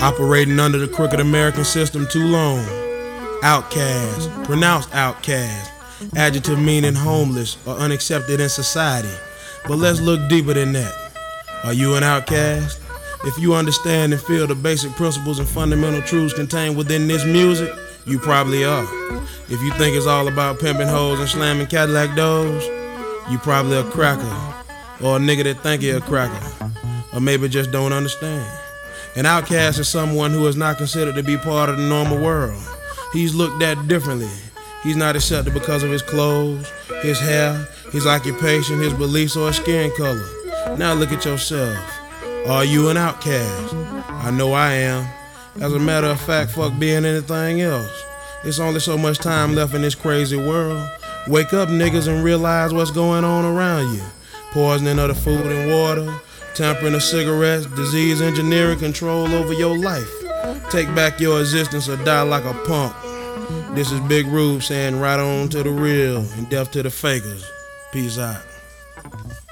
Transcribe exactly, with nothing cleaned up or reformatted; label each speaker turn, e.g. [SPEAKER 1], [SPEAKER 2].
[SPEAKER 1] Operating under the crooked American system too long. Outcast, pronounced outcast. Adjective meaning homeless or unaccepted in society. But let's look deeper than that. Are you an outcast? If you understand and feel the basic principles and fundamental truths contained within this music, you probably are. If you think it's all about pimping hoes and slamming Cadillac doors, you probably a cracker. Or a nigga that think he a cracker. Or maybe just don't understand. An outcast is someone who is not considered to be part of the normal world. He's looked at differently. He's not accepted because of his clothes, his hair, his occupation, his beliefs, or his skin color. Now look at yourself. Are you an outcast? I know I am. As a matter of fact, fuck being anything else. It's only so much time left in this crazy world. Wake up, niggas, and realize what's going on around you. Poisoning of the food and water, tampering of cigarettes, disease engineering control over your life. Take back your existence or die like a punk. This is Big Rube saying right on to the real and death to the fakers. Peace out.